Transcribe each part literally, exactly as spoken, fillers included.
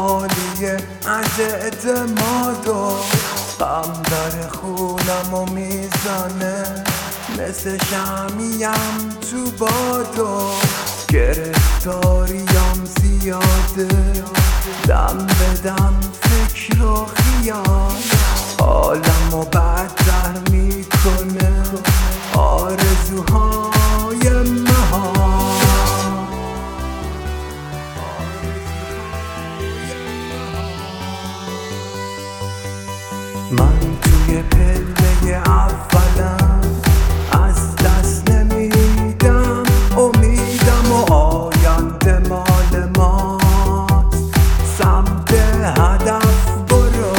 خالیه از اعتماد و غم داره خونم و میزنه، مثل شمعیم تو بادو گرفتاریام زیاده، دم به دم فکر و خیال حالمو بدتر میکنه، آرزوهای مهان. من توی پله اولم از دست نمیدم امیدم و آینده مال ماست، سمت هدف برو.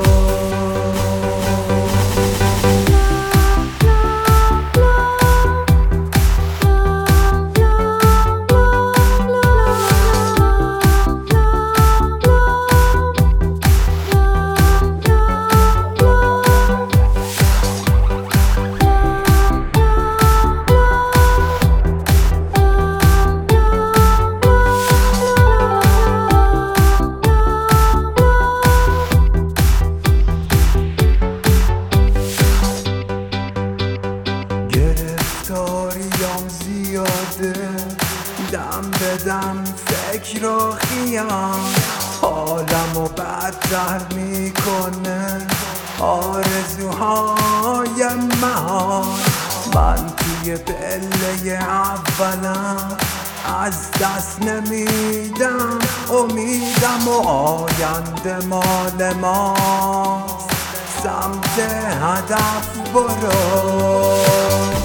گرفتاریام زیاده، دم به دم فکر و خیال حالمو بدتر میکنه، آرزوهای مهان. من توی پله اولم از دست نمیدم امیدم و آینده مال ماست، سمت هدف برو.